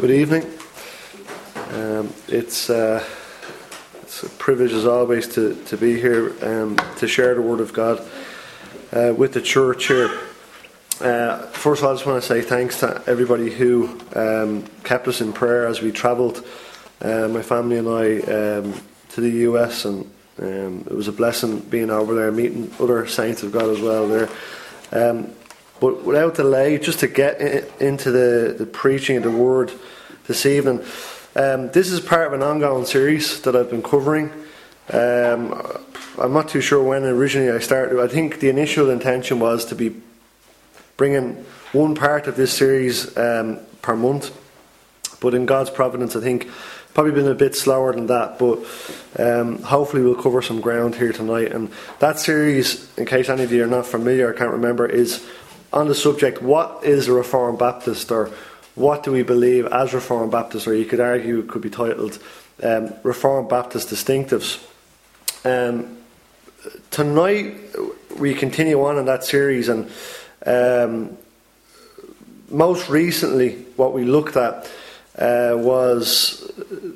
Good evening. It's a privilege as always to be here to share the Word of God with the church here. First of all, I just want to say thanks to everybody who kept us in prayer as we travelled, my family and I, to the US, and it was a blessing being over there, meeting other saints of God as well there. But without delay, just to get into the preaching of the Word this evening, this is part of an ongoing series that I've been covering. I'm not too sure when originally I started. I think the initial intention was to be bringing one part of this series per month, but in God's providence I think probably been a bit slower than that, but hopefully we'll cover some ground here tonight. And that series, in case any of you are not familiar or can't remember, is on the subject, what is a Reformed Baptist, or what do we believe as Reformed Baptists, or you could argue it could be titled Reformed Baptist Distinctives. Tonight we continue on in that series, and most recently what we looked at was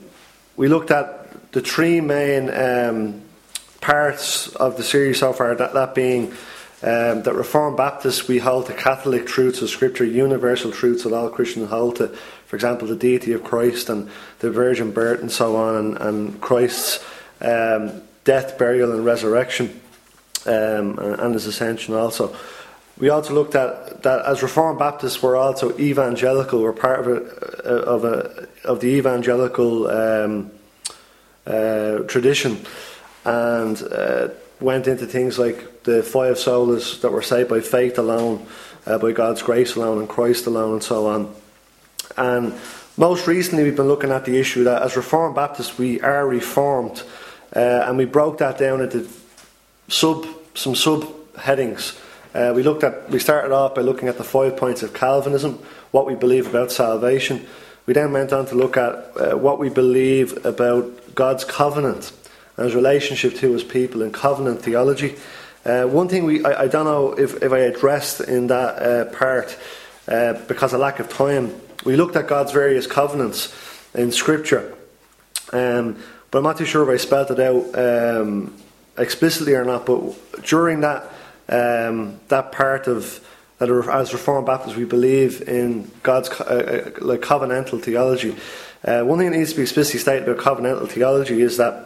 the three main parts of the series so far, that being that Reformed Baptists, we hold to Catholic truths of Scripture, universal truths that all Christians hold to. For example, the deity of Christ and the virgin birth and so on, and Christ's death, burial and resurrection, and his ascension also. We also looked at that as Reformed Baptists we're also evangelical. We're part of the evangelical tradition, and went into things like the five solas that were saved by faith alone, by God's grace alone, and Christ alone, and so on. And most recently we've been looking at the issue that as Reformed Baptists we are reformed, and we broke that down into some sub-headings. We started off by looking at the 5 points of Calvinism, what we believe about salvation. We then went on to look at what we believe about God's covenant and his relationship to his people in covenant theology. One thing I don't know if I addressed in that part because of lack of time, we looked at God's various covenants in Scripture, but I'm not too sure if I spelled it out explicitly or not. But during that part of that, as Reformed Baptists, we believe in God's like covenantal theology. One thing that needs to be explicitly stated about covenantal theology is that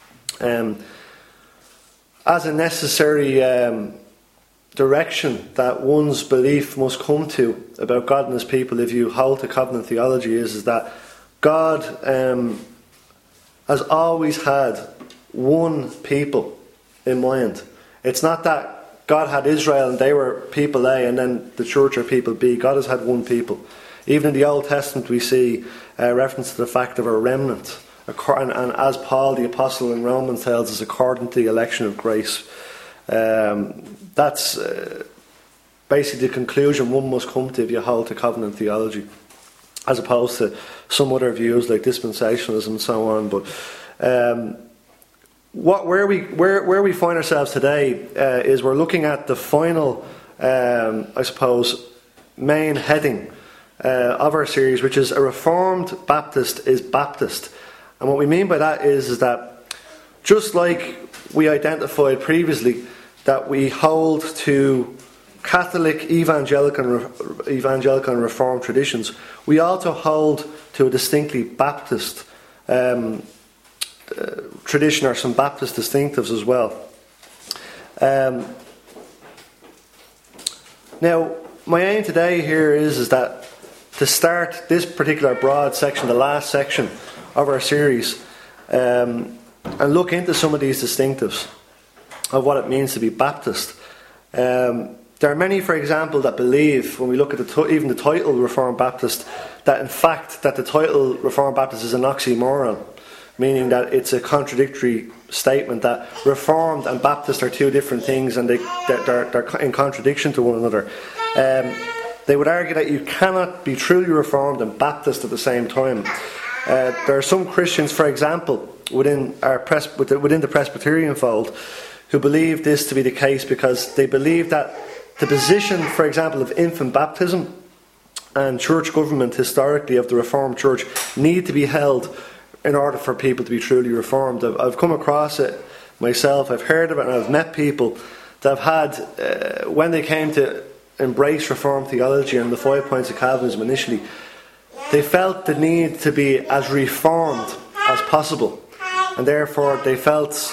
as a necessary direction that one's belief must come to about God and his people, if you hold to covenant theology, is that God has always had one people in mind. It's not that God had Israel and they were people A and then the church are people B. God has had one people. Even in the Old Testament we see reference to the fact of a remnant, and as Paul the Apostle in Romans tells us, according to the election of grace. That's basically the conclusion one must come to if you hold to covenant theology, as opposed to some other views like dispensationalism and so on. But where we find ourselves today is we're looking at the final, I suppose, main heading of our series, which is a Reformed Baptist is Baptist. And what we mean by that is that just like we identified previously that we hold to Catholic, evangelical and Reformed traditions, we also hold to a distinctly Baptist tradition, or some Baptist distinctives as well. Now, my aim today here is that to start this particular broad section, the last section of our series, and look into some of these distinctives of what it means to be Baptist. There are many, for example, that believe, when we look at even the title Reformed Baptist, that in fact that the title Reformed Baptist is an oxymoron, meaning that it's a contradictory statement, that Reformed and Baptist are two different things and they're in contradiction to one another. They would argue that you cannot be truly Reformed and Baptist at the same time. There are some Christians, for example, within the Presbyterian fold, who believe this to be the case because they believe that the position, for example, of infant baptism and church government historically of the Reformed Church need to be held in order for people to be truly Reformed. I've come across it myself, I've heard of it, and I've met people that have had, when they came to embrace Reformed theology and the 5 points of Calvinism initially, they felt the need to be as reformed as possible, and therefore they felt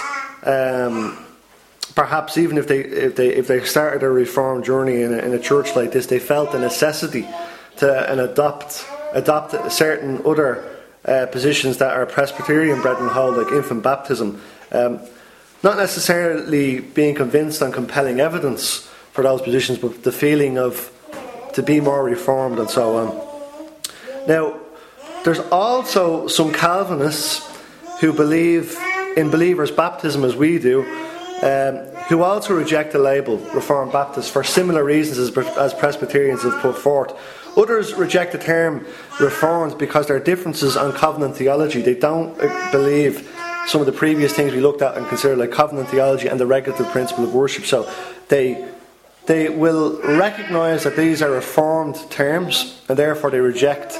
perhaps even if they started a reformed journey in a church like this, they felt the necessity to adopt certain other positions that are Presbyterian brethren hold, like infant baptism, not necessarily being convinced on compelling evidence for those positions, but the feeling of to be more reformed and so on. Now, there's also some Calvinists who believe in believers' baptism as we do, who also reject the label Reformed Baptist for similar reasons as Presbyterians have put forth. Others reject the term Reformed because there are differences on covenant theology. They don't believe some of the previous things we looked at and considered, like covenant theology and the regulative principle of worship. So they will recognise that these are Reformed terms, and therefore they reject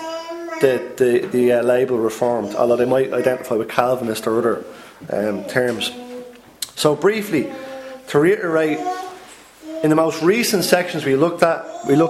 the label Reformed, although they might identify with Calvinist or other terms. So briefly, to reiterate, in the most recent sections we looked at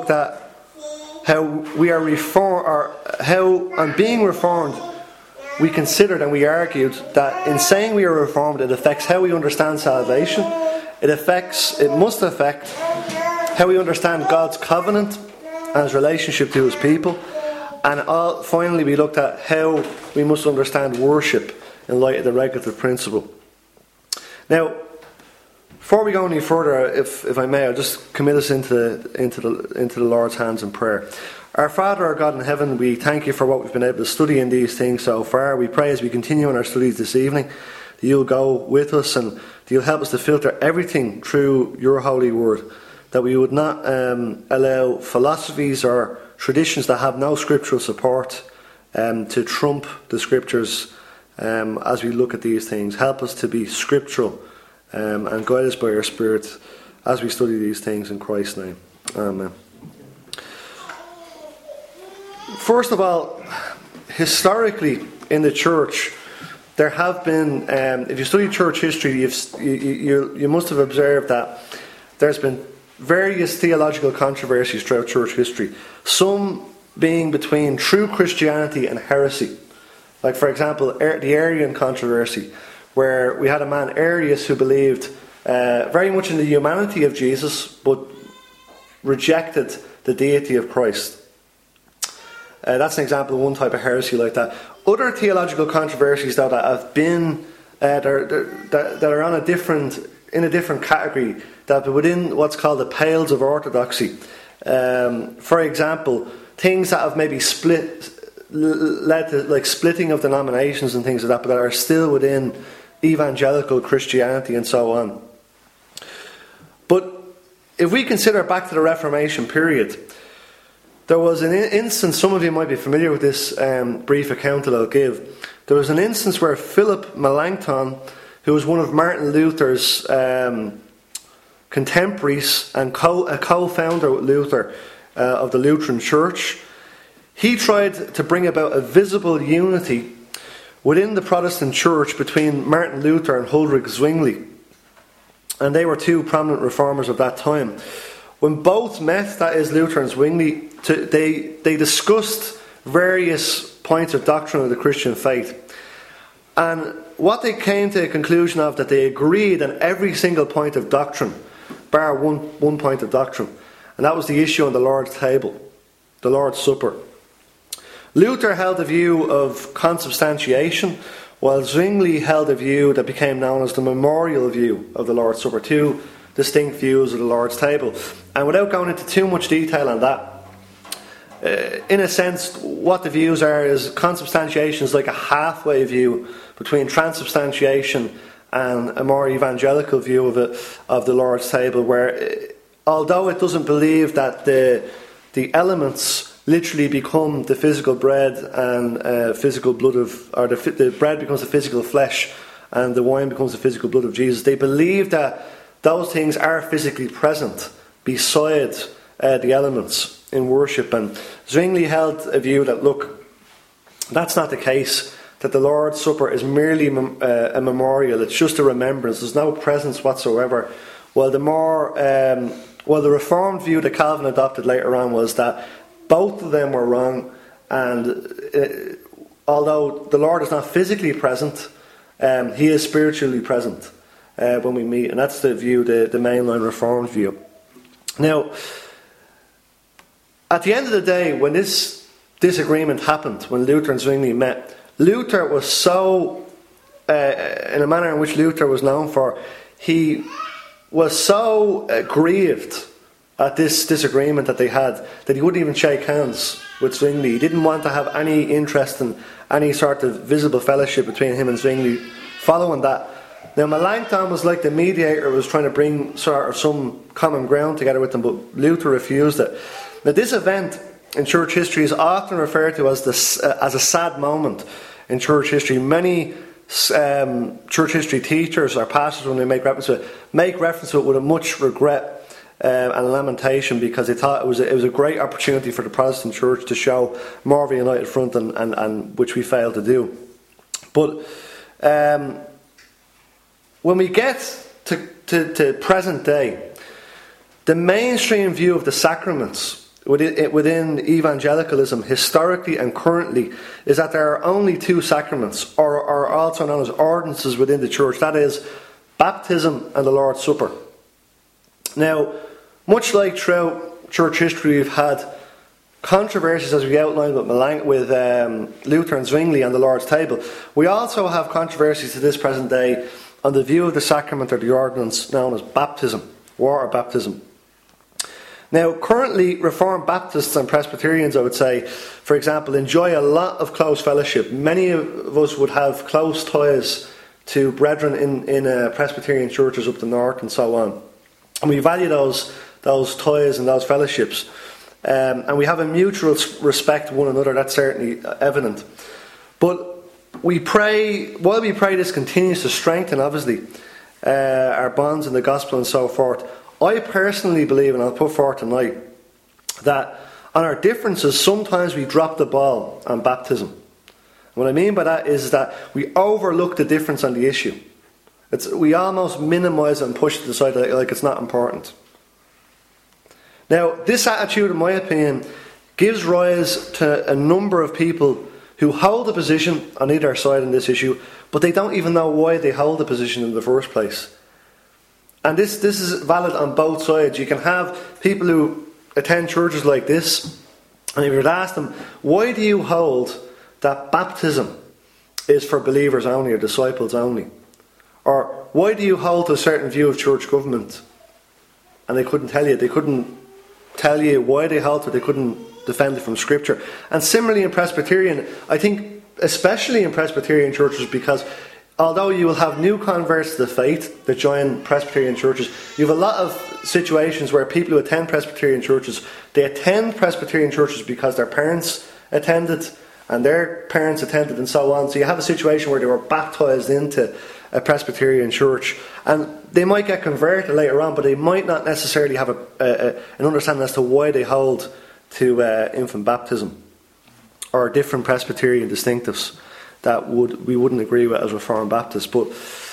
how we are reformed, or how on being reformed we considered and we argued that in saying we are reformed, it affects how we understand salvation. It must affect how we understand God's covenant and His relationship to His people. And finally, we looked at how we must understand worship in light of the regulative principle. Now, before we go any further, if I may, I'll just commit us into the Lord's hands in prayer. Our Father, our God in heaven, we thank you for what we've been able to study in these things so far. We pray as we continue in our studies this evening that you'll go with us and that you'll help us to filter everything through your holy word, that we would not allow philosophies or traditions that have no scriptural support to trump the scriptures as we look at these things. Help us to be scriptural and guide us by your Spirit as we study these things in Christ's name. Amen. First of all, historically in the church, there have been, if you study church history, you must have observed that there's been various theological controversies throughout church history, some being between true Christianity and heresy. Like, for example, the Arian controversy, where we had a man, Arius, who believed very much in the humanity of Jesus, but rejected the deity of Christ. That's an example of one type of heresy like that. Other theological controversies, though, that have been that are on in a different category, that are within what's called the pales of orthodoxy. For example, things that have maybe led to like splitting of denominations and things like that, but that are still within evangelical Christianity and so on. But if we consider back to the Reformation period, there was an instance, some of you might be familiar with this brief account that I'll give. There was an instance where Philip Melanchthon, who was one of Martin Luther's contemporaries and a co-founder with Luther of the Lutheran Church, he tried to bring about a visible unity within the Protestant Church between Martin Luther and Huldrych Zwingli. And they were two prominent reformers of that time. When both met, that is Luther and Zwingli, they discussed various points of doctrine of the Christian faith. And what they came to a conclusion of, that they agreed on every single point of doctrine, bar one point of doctrine. And that was the issue on the Lord's table, the Lord's Supper. Luther held a view of consubstantiation, while Zwingli held a view that became known as the memorial view of the Lord's Supper. Two distinct views of the Lord's table. And without going into too much detail on that, in a sense, what the views are is consubstantiation is like a halfway view between transubstantiation and a more evangelical view of the Lord's table, where although it doesn't believe that the elements literally become the physical bread and physical blood or the bread becomes the physical flesh and the wine becomes the physical blood of Jesus, they believe that those things are physically present beside the elements in worship. And Zwingli held a view that, look, that's not the case, that the Lord's Supper is merely a memorial, it's just a remembrance, there's no presence whatsoever. Well, the Reformed view that Calvin adopted later on was that both of them were wrong, and although the Lord is not physically present, he is spiritually present when we meet, and that's the view, the mainline Reformed view. Now, at the end of the day, when this disagreement happened, when Luther and Zwingli met, Luther was so, in a manner in which Luther was known for, he was so grieved at this disagreement that they had, that he wouldn't even shake hands with Zwingli. He didn't want to have any interest in any sort of visible fellowship between him and Zwingli following that. Now, Melanchthon was like the mediator, was trying to bring sort of some common ground together with them, but Luther refused it. Now, this event in church history is often referred to as a sad moment in church history. Many church history teachers or pastors, when they make reference to it with a much regret and lamentation, because they thought it was a great opportunity for the Protestant church to show more of a united front, and which we failed to do. But when we get to present day, the mainstream view of the sacraments within evangelicalism, historically and currently, is that there are only two sacraments, or also known as ordinances within the church. That is, baptism and the Lord's Supper. Now, much like throughout church history, we've had controversies, as we outlined with Luther and Zwingli on the Lord's table. We also have controversies to this present day on the view of the sacrament or the ordinance known as baptism, water baptism. Now, currently, Reformed Baptists and Presbyterians, I would say, for example, enjoy a lot of close fellowship. Many of us would have close ties to brethren in Presbyterian churches up the north and so on. And we value those ties and those fellowships. And we have a mutual respect for one another, that's certainly evident. But we pray, while we pray this continues to strengthen, obviously, our bonds in the gospel and so forth, I personally believe, and I'll put forth tonight, that on our differences, sometimes we drop the ball on baptism. What I mean by that is that we overlook the difference on the issue. We almost minimise it and push it to the side like it's not important. Now, this attitude, in my opinion, gives rise to a number of people who hold a position on either side in this issue, but they don't even know why they hold the position in the first place. And this is valid on both sides. You can have people who attend churches like this, and if you were to ask them, why do you hold that baptism is for believers only or disciples only? Or why do you hold to a certain view of church government? And they couldn't tell you. They couldn't tell you why they held it. They couldn't defend it from Scripture. And similarly in Presbyterian, I think especially in Presbyterian churches, because although you will have new converts to the faith that join Presbyterian churches, you have a lot of situations where people who attend Presbyterian churches, they attend Presbyterian churches because their parents attended and their parents attended and so on. So you have a situation where they were baptised into a Presbyterian church, and they might get converted later on, but they might not necessarily have an understanding as to why they hold to infant baptism or different Presbyterian distinctives that we wouldn't agree with as Reformed Baptists. But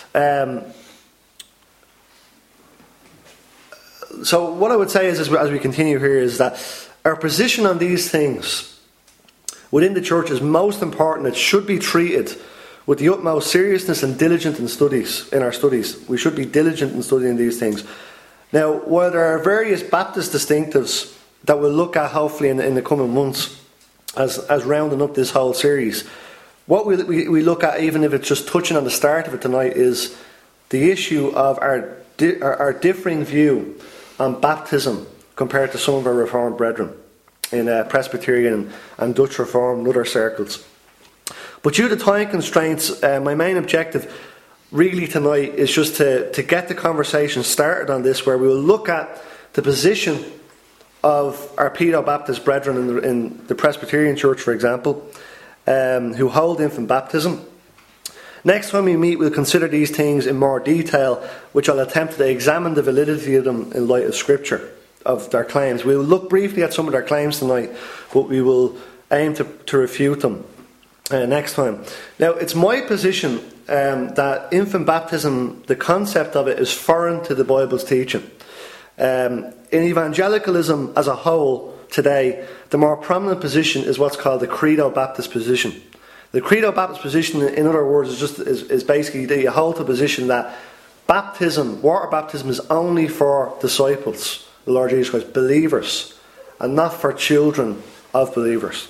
so what I would say is, as we continue here, is that our position on these things within the church is most important. It should be treated with the utmost seriousness and diligence in our studies. We should be diligent in studying these things. Now, while there are various Baptist distinctives that we'll look at hopefully in the coming months as rounding up this whole series, what we look at, even if it's just touching on the start of it tonight, is the issue of our differing view on baptism compared to some of our Reformed brethren in Presbyterian and Dutch Reformed and other circles. But due to time constraints, my main objective really tonight is just to get the conversation started on this, where we will look at the position of our Paedo-Baptist brethren in the Presbyterian Church, for example, who hold infant baptism. Next time we meet, we'll consider these things in more detail, which I'll attempt to examine the validity of them in light of Scripture. their claims. We will look briefly at some of their claims tonight, but we will aim to refute them next time. Now, it's my position that infant baptism, the concept of it, is foreign to the Bible's teaching. In evangelicalism as a whole today, the more prominent position is what's called the Credo Baptist position. The Credo Baptist position, in other words, is basically that you hold the position that baptism, water baptism, is only for disciples, the Lord Jesus Christ, believers, and not for children of believers.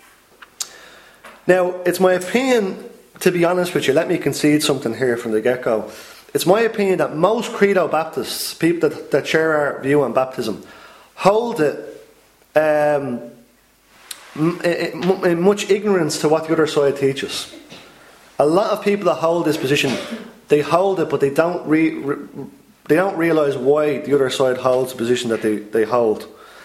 Now, it's my opinion, to be honest with you, let me concede something here from the get-go. It's my opinion that most Credo Baptists, people that share our view on baptism, hold it in much ignorance to what the other side teaches. A lot of people that hold this position, they hold it, but they don't realise why the other side holds the position that they hold.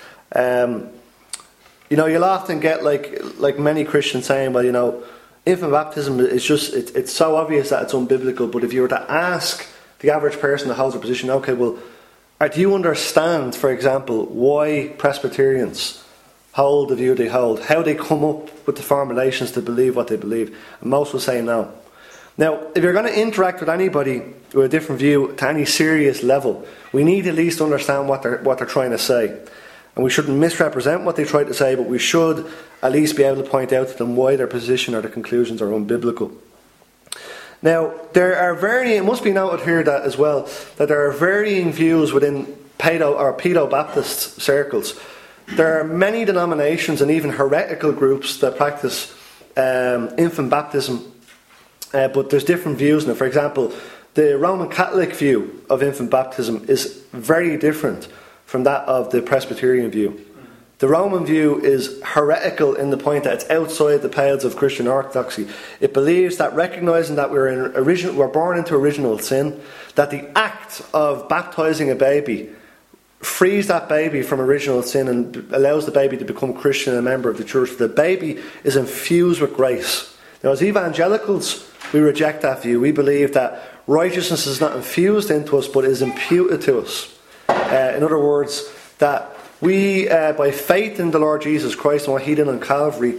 You'll often get like many Christians saying, well, infant baptism is just, it's so obvious that it's unbiblical, but if you were to ask the average person that holds a position, okay, well, do you understand, for example, why Presbyterians hold the view they hold, how they come up with the formulations to believe what they believe? And most will say no. Now, if you're going to interact with anybody with a different view to any serious level, we need to at least understand what they're trying to say. And we shouldn't misrepresent what they try to say, but we should at least be able to point out to them why their position or their conclusions are unbiblical. Now, there are it must be noted here that as well, that there are varying views within pedo-Baptist circles. There are many denominations and even heretical groups that practice infant baptism, but there's different views in it. For example, the Roman Catholic view of infant baptism is very different from that of the Presbyterian view. The Roman view is heretical in the point that it's outside the pales of Christian orthodoxy. It believes that recognising that we're born into original sin, that the act of baptising a baby frees that baby from original sin and allows the baby to become Christian and a member of the church. The baby is infused with grace. Now, as evangelicals, we reject that view. We believe that righteousness is not infused into us, but is imputed to us. In other words, that we, by faith in the Lord Jesus Christ and what He did on Calvary,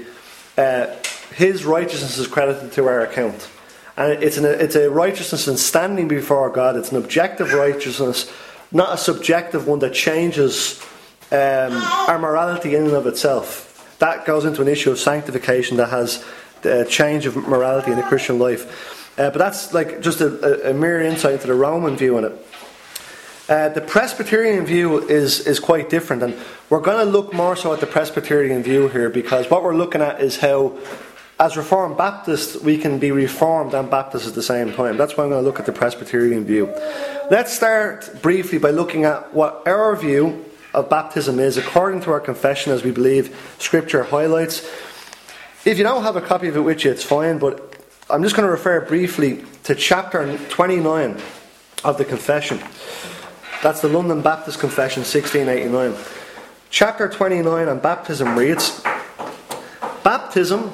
His righteousness is credited to our account. And it's a righteousness in standing before God. It's an objective righteousness, not a subjective one that changes our morality in and of itself. That goes into an issue of sanctification that has the change of morality in the Christian life. But that's like just a mere insight into the Roman view on it. The Presbyterian view is quite different, and we're going to look more so at the Presbyterian view here, because what we're looking at is how, as Reformed Baptists, we can be Reformed and Baptists at the same time. That's why I'm going to look at the Presbyterian view. Let's start briefly by looking at what our view of baptism is according to our confession, as we believe Scripture highlights. If you don't have a copy of it with you, it's fine, but I'm just going to refer briefly to chapter 29 of the confession. That's the London Baptist Confession, 1689. Chapter 29 on baptism reads, "Baptism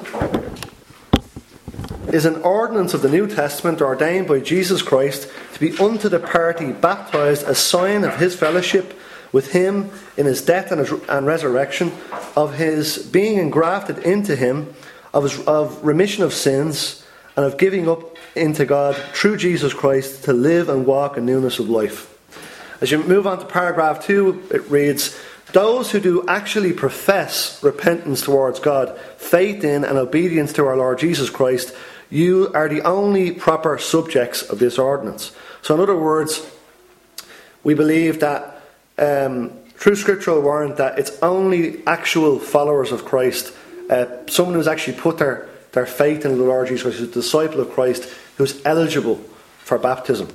is an ordinance of the New Testament ordained by Jesus Christ to be unto the party baptized a sign of His fellowship with Him in His death and resurrection, of His being engrafted into Him, of remission of sins, and of giving up into God through Jesus Christ to live and walk in newness of life." As you move on to paragraph 2, it reads, "Those who do actually profess repentance towards God, faith in and obedience to our Lord Jesus Christ, you are the only proper subjects of this ordinance." So in other words, we believe that through scriptural warrant that it's only actual followers of Christ, someone who's actually put their faith in the Lord Jesus Christ, who's a disciple of Christ, who's eligible for baptism.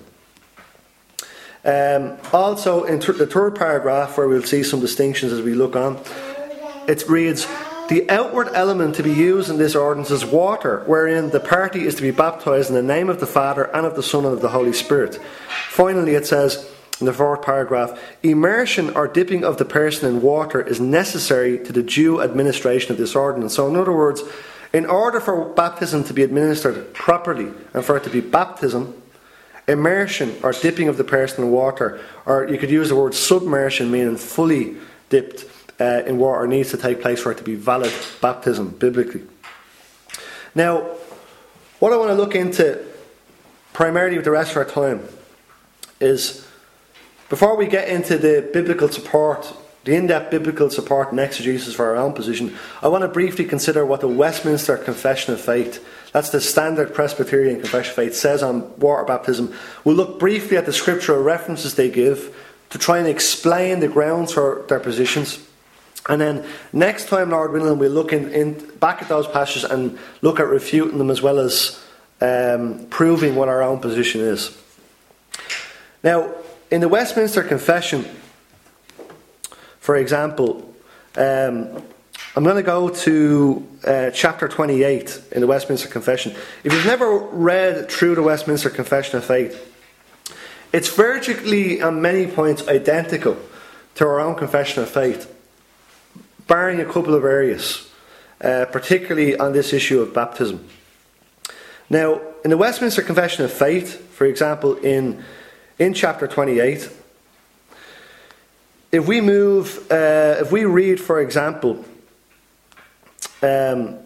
Also, in the third paragraph, where we'll see some distinctions as we look on, it reads, "The outward element to be used in this ordinance is water, wherein the party is to be baptized in the name of the Father and of the Son and of the Holy Spirit." Finally, it says in the fourth paragraph, "Immersion or dipping of the person in water is necessary to the due administration of this ordinance." So in other words, in order for baptism to be administered properly and for it to be baptism, immersion or dipping of the person in water, or you could use the word submersion, meaning fully dipped in water, needs to take place for it to be valid baptism biblically. Now, what I want to look into primarily with the rest of our time is, before we get into the biblical support, the in-depth biblical support and exegesis for our own position, I want to briefly consider what the Westminster Confession of Faith, that's the standard Presbyterian Confession of Faith, says on water baptism. We'll look briefly at the scriptural references they give to try and explain the grounds for their positions. And then next time, Lord willing, we'll look back at those passages and look at refuting them, as well as proving what our own position is. Now, in the Westminster Confession, for example, I'm going to go to chapter 28 in the Westminster Confession. If you've never read through the Westminster Confession of Faith, it's virtually on many points identical to our own Confession of Faith, barring a couple of areas, particularly on this issue of baptism. Now, in the Westminster Confession of Faith, for example, in chapter 28, if we read, for example, if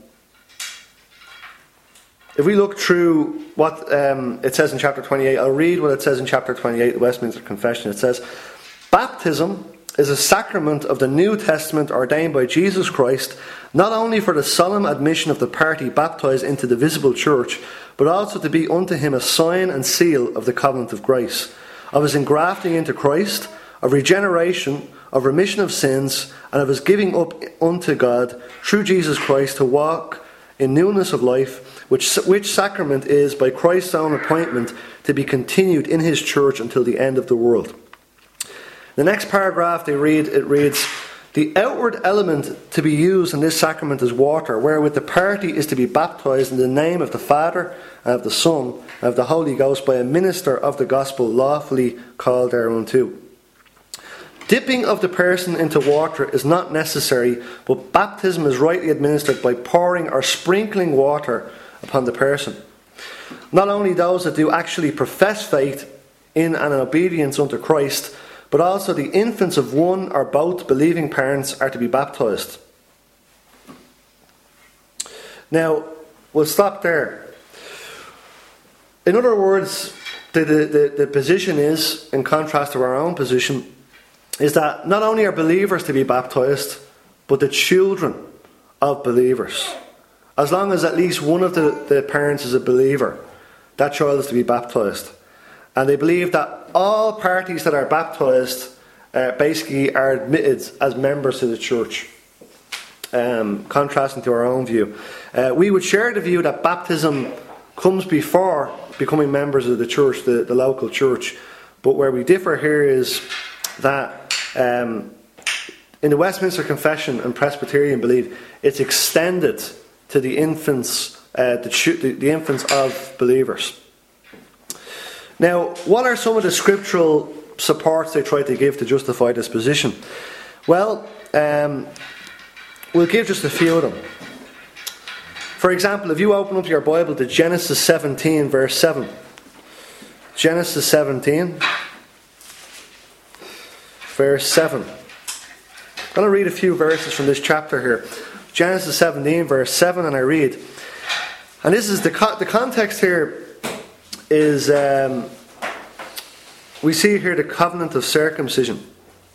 we look through what it says in chapter 28, I'll read what it says in chapter 28 of the Westminster Confession. It says, "Baptism is a sacrament of the New Testament ordained by Jesus Christ, not only for the solemn admission of the party baptized into the visible church, but also to be unto him a sign and seal of the covenant of grace, of his engrafting into Christ, of regeneration, of remission of sins, and of his giving up unto God through Jesus Christ to walk in newness of life, which sacrament is by Christ's own appointment to be continued in his church until the end of the world." The next paragraph it reads, "The outward element to be used in this sacrament is water, wherewith the party is to be baptized in the name of the Father, and of the Son, and of the Holy Ghost, by a minister of the gospel lawfully called thereunto. Dipping of the person into water is not necessary, but baptism is rightly administered by pouring or sprinkling water upon the person. Not only those that do actually profess faith in and obedience unto Christ, but also the infants of one or both believing parents are to be baptized." Now, we'll stop there. In other words, the position is, in contrast to our own position, is that not only are believers to be baptized, but the children of believers. As long as at least one of the parents is a believer, that child is to be baptized. And they believe that all parties that are baptized basically are admitted as members of the church, contrasting to our own view. We would share the view that baptism comes before becoming members of the church, the local church. But where we differ here is that in the Westminster Confession and Presbyterian belief, it's extended to the infants, the infants of believers. Now, what are some of the scriptural supports they try to give to justify this position? Well, we'll give just a few of them. For example, if you open up your Bible to Genesis 17, verse 7. Genesis 17, verse 7. I'm going to read a few verses from this chapter here. Genesis 17, verse 7, and I read. And this is the context here is, we see here the covenant of circumcision.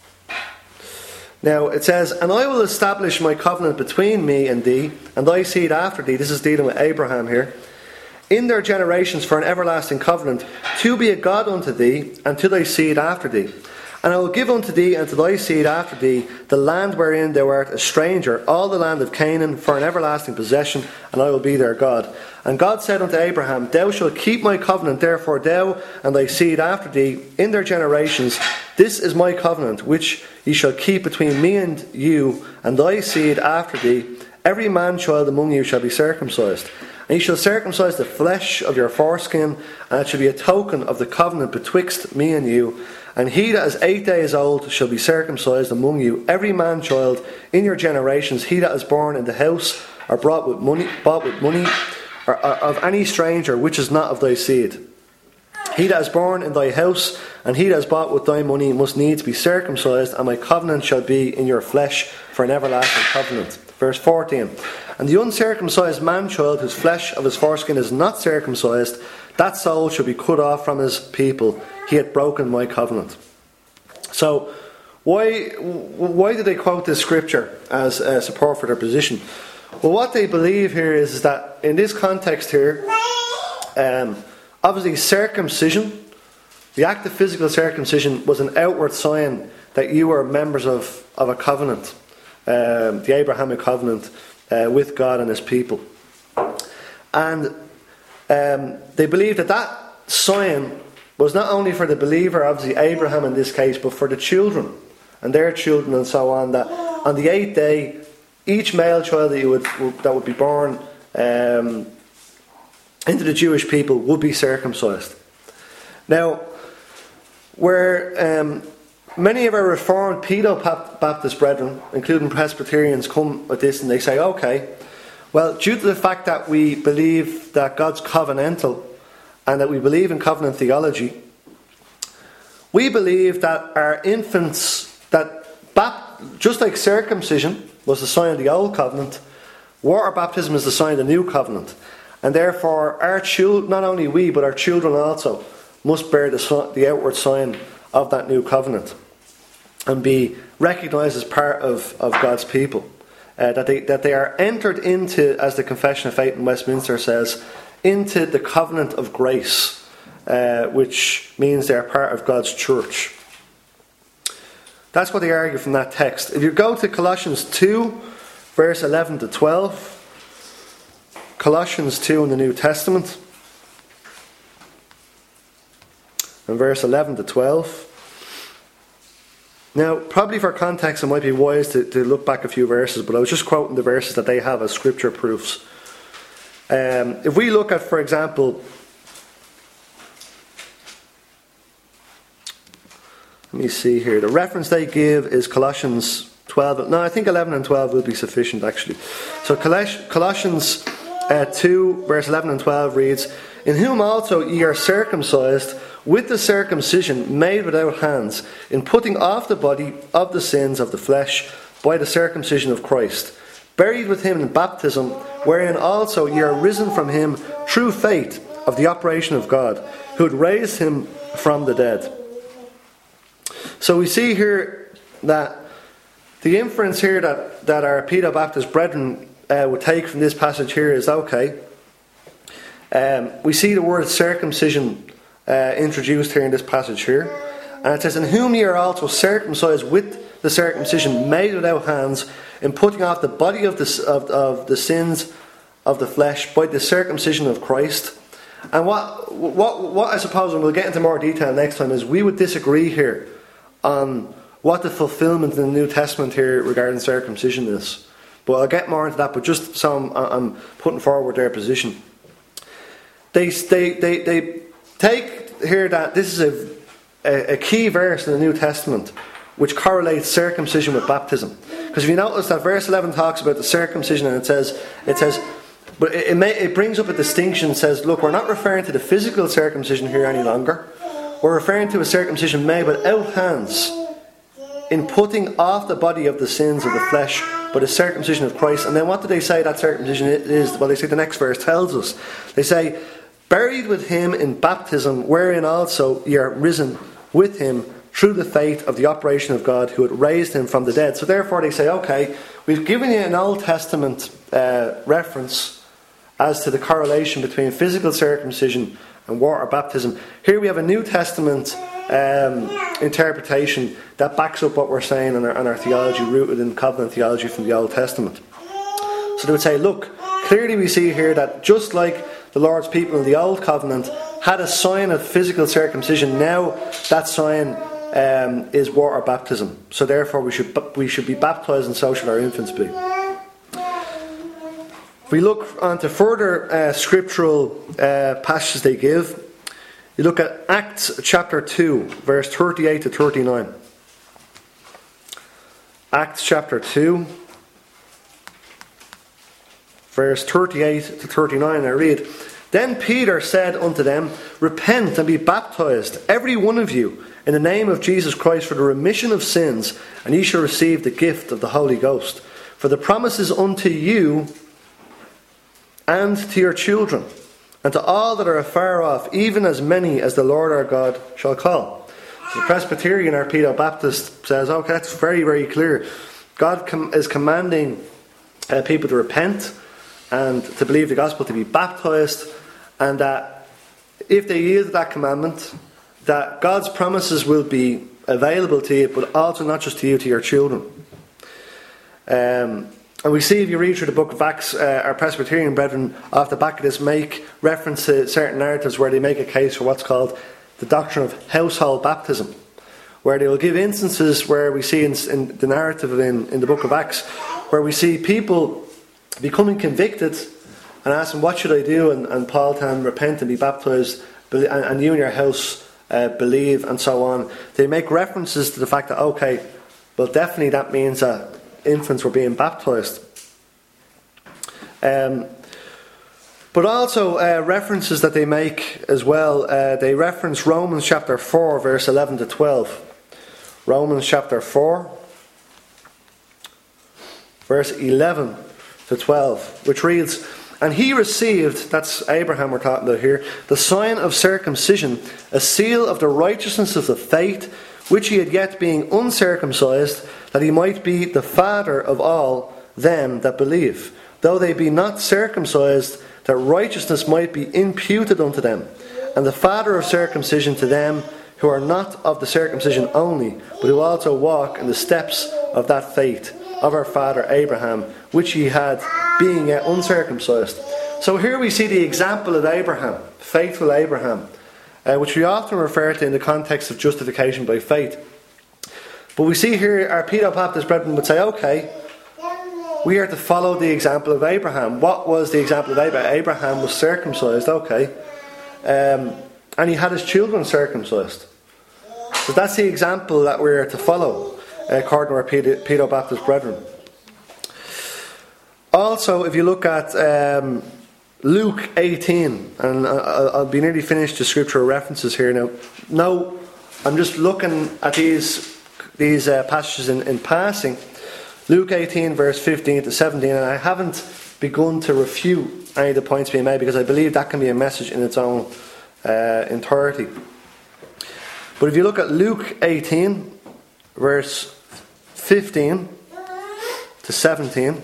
Now it says, "And I will establish my covenant between me and thee, and thy seed after thee," this is dealing with Abraham here, "in their generations for an everlasting covenant, to be a God unto thee, and to thy seed after thee. And I will give unto thee and to thy seed after thee the land wherein thou art a stranger, all the land of Canaan, for an everlasting possession, and I will be their God. And God said unto Abraham, Thou shalt keep my covenant, therefore thou and thy seed after thee in their generations. This is my covenant, which ye shall keep between me and you, and thy seed after thee. Every man child among you shall be circumcised. And ye shall circumcise the flesh of your foreskin, and it shall be a token of the covenant betwixt me and you. And he that is 8 days old shall be circumcised among you, every man child in your generations, he that is born in the house or bought with money, or of any stranger which is not of thy seed. He that is born in thy house, and he that is bought with thy money, must needs be circumcised, and my covenant shall be in your flesh for an everlasting covenant. Verse 14. And the uncircumcised man-child, whose flesh of his foreskin is not circumcised, that soul shall be cut off from his people. He hath broken my covenant. So, why do they quote this scripture as support for their position? Well, what they believe here is that in this context here, obviously circumcision, the act of physical circumcision, was an outward sign that you were members of a covenant, the Abrahamic covenant with God and his people. And they believed that sign was not only for the believer, obviously Abraham in this case, but for the children and their children and so on, that on the 8th day, each male child that would be born into the Jewish people would be circumcised. Now, where many of our Reformed Pedo-Baptist brethren, including Presbyterians, come with this and they say, okay, well, due to the fact that we believe that God's covenantal and that we believe in covenant theology, we believe that our infants, just like circumcision was the sign of the old covenant, water baptism is the sign of the new covenant. And therefore, our children, not only we, but our children also, must bear the outward sign of that new covenant and be recognised as part of God's people. That they are entered into, as the Confession of Faith in Westminster says, into the covenant of grace, which means they are part of God's church. That's what they argue from that text. If you go to Colossians 2, verse 11 to 12, Colossians 2 in the New Testament, and verse 11 to 12. Now, probably for context, it might be wise to look back a few verses, but I was just quoting the verses that they have as scripture proofs. If we look at, for example, let me see here. The reference they give is Colossians 12. No, I think 11 and 12 will be sufficient, actually. So Colossians 2, verse 11 and 12 reads, In whom also ye are circumcised with the circumcision made without hands, in putting off the body of the sins of the flesh by the circumcision of Christ, buried with him in baptism, wherein also ye are risen from him through faith of the operation of God, who had raised him from the dead. So we see here that the inference here that our Pedo-Baptist brethren would take from this passage here is, okay, we see the word circumcision introduced here in this passage here, and it says, In whom ye are also circumcised with the circumcision made without hands, in putting off the body of the sins of the flesh by the circumcision of Christ. And what I suppose, and we'll get into more detail next time, is we would disagree here on what the fulfillment in the New Testament here regarding circumcision is. But I'll get more into that, but just so I'm putting forward their position. They take here that this is a key verse in the New Testament which correlates circumcision with baptism. Because if you notice that verse 11 talks about the circumcision, and it says, but it brings up a distinction. It says, look, we're not referring to the physical circumcision here any longer. We're referring to a circumcision made without hands, in putting off the body of the sins of the flesh by the circumcision of Christ. And then what do they say that circumcision is? Well, they say the next verse tells us. They say, buried with him in baptism, wherein also ye are risen with him through the faith of the operation of God, who had raised him from the dead. So therefore they say, okay, we've given you an Old Testament reference as to the correlation between physical circumcision and water baptism. Here we have a New Testament interpretation that backs up what we're saying in our theology, rooted in covenant theology from the Old Testament. So they would say, look, clearly we see here that just like the Lord's people in the Old Covenant had a sign of physical circumcision, now that sign is water baptism. So therefore we should be baptised, and so should our infants be. If we look on to further scriptural passages they give, you look at Acts chapter 2, verse 38 to 39. Acts chapter 2, verse 38 to 39, I read, Then Peter said unto them, Repent and be baptized, every one of you, in the name of Jesus Christ for the remission of sins, and ye shall receive the gift of the Holy Ghost. For the promise is unto you and to your children, and to all that are afar off, even as many as the Lord our God shall call. So the Presbyterian or Pedo Baptist says, okay, that's very, very clear. God is commanding people to repent and to believe the gospel, to be baptized, and that if they yield to that commandment, that God's promises will be available to you, but also not just to you, to your children. And we see, if you read through the book of Acts, our Presbyterian brethren off the back of this make reference to certain narratives where they make a case for what's called the doctrine of household baptism, where they will give instances where we see in the narrative in the book of Acts, where we see people becoming convicted and asking, what should I do? And Paul tells them, repent and be baptized, and you and your house believe, and so on. They make references to the fact that, okay, well, definitely that means that infants were being baptized. But also references that they make as well, they reference Romans chapter 4, verse 11 to 12. Romans chapter 4, verse 11 to 12, which reads, And he received, that's Abraham we're talking about here, the sign of circumcision, a seal of the righteousness of the faith, which he had yet being uncircumcised, that he might be the father of all them that believe, though they be not circumcised, that righteousness might be imputed unto them, and the father of circumcision to them who are not of the circumcision only, but who also walk in the steps of that faith of our father Abraham, which he had being yet uncircumcised. So here we see the example of Abraham, faithful Abraham, which we often refer to in the context of justification by faith. But we see here our Pedo Baptist brethren would say, okay, we are to follow the example of Abraham. What was the example of Abraham? Abraham was circumcised, okay. And he had his children circumcised. So that's the example that we're to follow, according to our Pedo Baptist brethren. Also, if you look at Luke 18, and I'll be nearly finished the scriptural references here now. Now, I'm just looking at these passages in passing. Luke 18, verse 15 to 17, and I haven't begun to refute any of the points being made, because I believe that can be a message in its own entirety. But if you look at Luke 18, verse 15 to 17,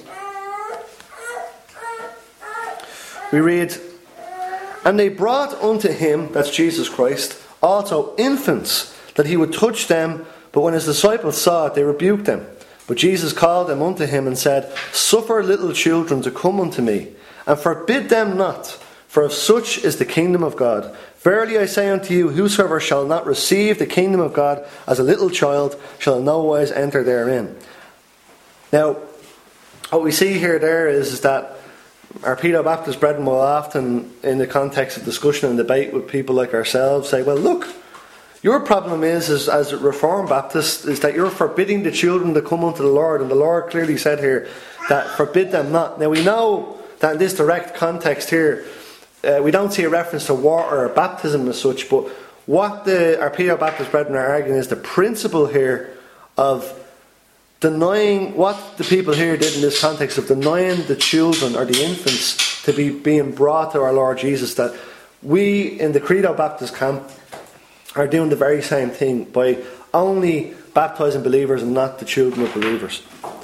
we read, And they brought unto him, that's Jesus Christ, also infants, that he would touch them, but when his disciples saw it, they rebuked them. But Jesus called them unto him and said, Suffer little children to come unto me, and forbid them not, for of such is the kingdom of God. Verily I say unto you, whosoever shall not receive the kingdom of God as a little child shall in no wise enter therein. Now, what we see here there is that our Pedo Baptist brethren will often, in the context of discussion and debate with people like ourselves, say, well, look, your problem is as a Reformed Baptist, is that you're forbidding the children to come unto the Lord, and the Lord clearly said here that forbid them not. Now we know that in this direct context here, we don't see a reference to water or baptism as such, but what our Pedo Baptist brethren are arguing is the principle here of denying, what the people here did in this context of denying the children or the infants to be being brought to our Lord Jesus, that we in the Credo Baptist camp are doing the very same thing by only baptising believers and not the children of believers.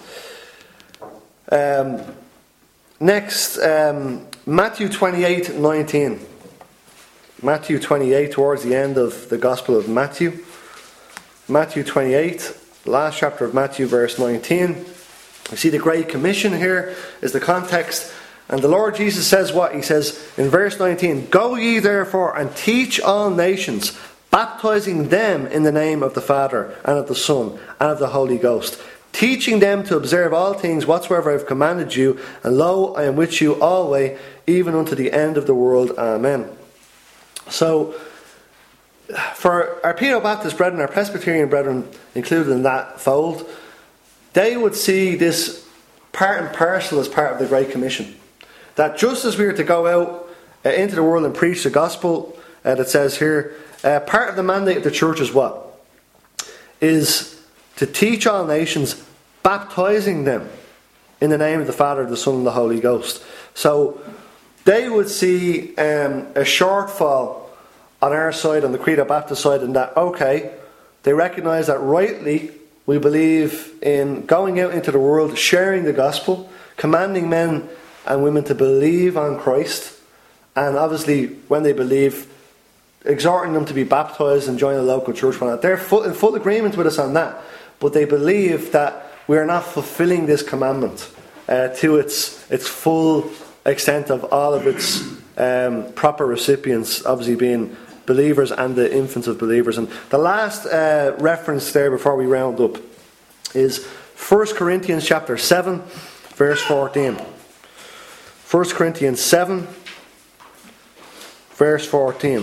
Next, Matthew 28:19. Matthew 28, towards the end of the Gospel of Matthew. Matthew 28, last chapter of Matthew, verse 19. We see the Great Commission here is the context. And the Lord Jesus says what? He says in verse 19, Go ye therefore and teach all nations, baptizing them in the name of the Father and of the Son and of the Holy Ghost, teaching them to observe all things whatsoever I have commanded you, and lo, I am with you always, even unto the end of the world. Amen. So, for our Pedo Baptist brethren, our Presbyterian brethren included in that fold, they would see this part and parcel as part of the Great Commission. That just as we are to go out into the world and preach the gospel that says here. Part of the mandate of the church is what? Is to teach all nations, baptizing them in the name of the Father, the Son, and the Holy Ghost. So they would see a shortfall on our side, on the Credo Baptist side, in that, okay, they recognise that rightly we believe in going out into the world, sharing the gospel, commanding men and women to believe on Christ, and obviously when they believe, exhorting them to be baptised and join a local church. They're in full agreement with us on that, but they believe that we are not fulfilling this commandment to its full extent of all of its proper recipients, obviously being believers and the infants of believers. And the last reference there before we round up is 1 Corinthians chapter 7, verse 14. 1 Corinthians 7, verse 14,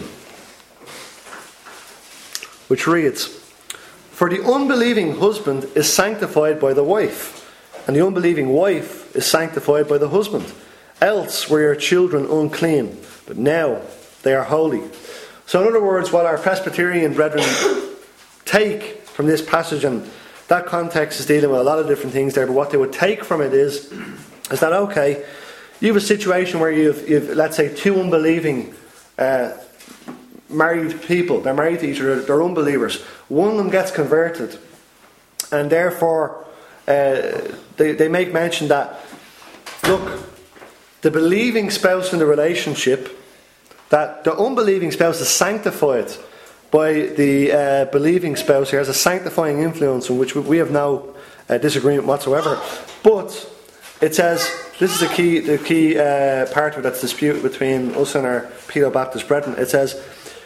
which reads, "For the unbelieving husband is sanctified by the wife, and the unbelieving wife is sanctified by the husband. Else were your children unclean, but now they are holy." So in other words, what our Presbyterian brethren take from this passage, and that context is dealing with a lot of different things there, but what they would take from it is that, okay, you have a situation where you've let's say, two unbelieving married people. They're married to each other, they're unbelievers. One of them gets converted, and therefore they make mention that, look, the believing spouse in the relationship, that the unbelieving spouse is sanctified by the believing spouse here, has a sanctifying influence in which we have no disagreement whatsoever. But it says, this is the key part of it that's disputed between us and our Pedo-Baptist brethren. It says,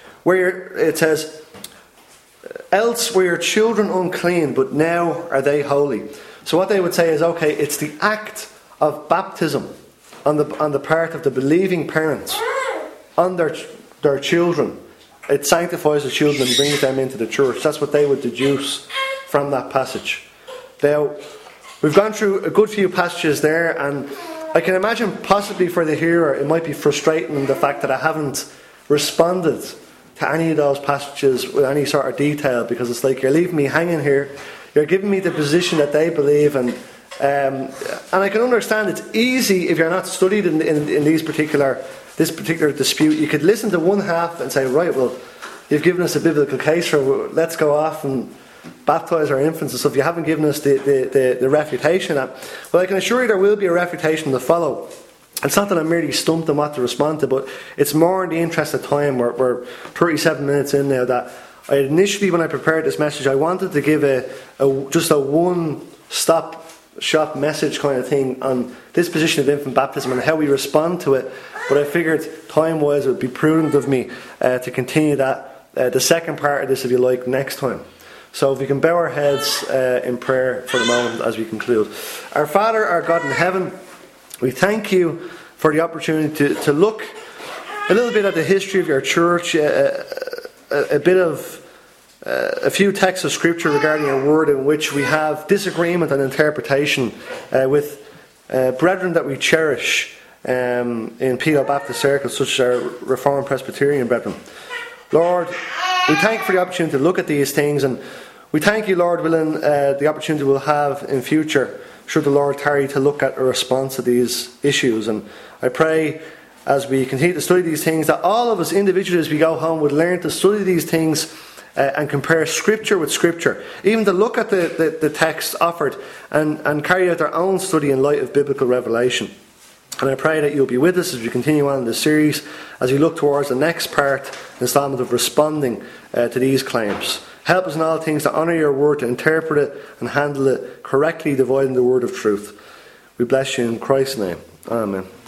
"Else were your children unclean, but now are they holy." So what they would say is, okay, it's the act of baptism on the part of the believing parents on their children. It sanctifies the children and brings them into the church. That's what they would deduce from that passage. Now, we've gone through a good few passages there, and I can imagine possibly for the hearer it might be frustrating in the fact that I haven't responded to any of those passages with any sort of detail, because it's like you're leaving me hanging here, you're giving me the position that they believe, and I can understand it's easy if you're not studied in this particular dispute. You could listen to one half and say, right, well, you've given us a biblical case for, let's go off and baptise our infants and stuff. You haven't given us the refutation of that. Well, I can assure you there will be a refutation to follow. It's not that I'm merely stumped on what to respond to, but it's more in the interest of time. We're 37 minutes in now. That I initially, when I prepared this message, I wanted to give just a one-stop shop message kind of thing on this position of infant baptism and how we respond to it. But I figured time-wise it would be prudent of me to continue that, the second part of this, if you like, next time. So if we can bow our heads in prayer for the moment as we conclude. Our Father, our God in heaven, we thank you for the opportunity to look a little bit at the history of your church, a few texts of Scripture regarding your word in which we have disagreement and interpretation with brethren that we cherish in Pedo-Baptist circles, such as our Reformed Presbyterian brethren. Lord, we thank you for the opportunity to look at these things, and we thank you, Lord willing, the opportunity we'll have in future, should the Lord tarry, to look at a response to these issues. And I pray, as we continue to study these things, that all of us individually, as we go home, would learn to study these things and compare Scripture with Scripture, even to look at the text offered and carry out our own study in light of biblical revelation. And I pray that you'll be with us as we continue on in this series, as we look towards the next installment of responding to these claims. Help us in all things to honour your word, to interpret it and handle it correctly, dividing the word of truth. We bless you in Christ's name. Amen.